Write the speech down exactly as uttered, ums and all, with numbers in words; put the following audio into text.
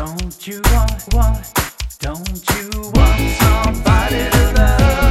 Don't you want, want, don't you want somebody to love?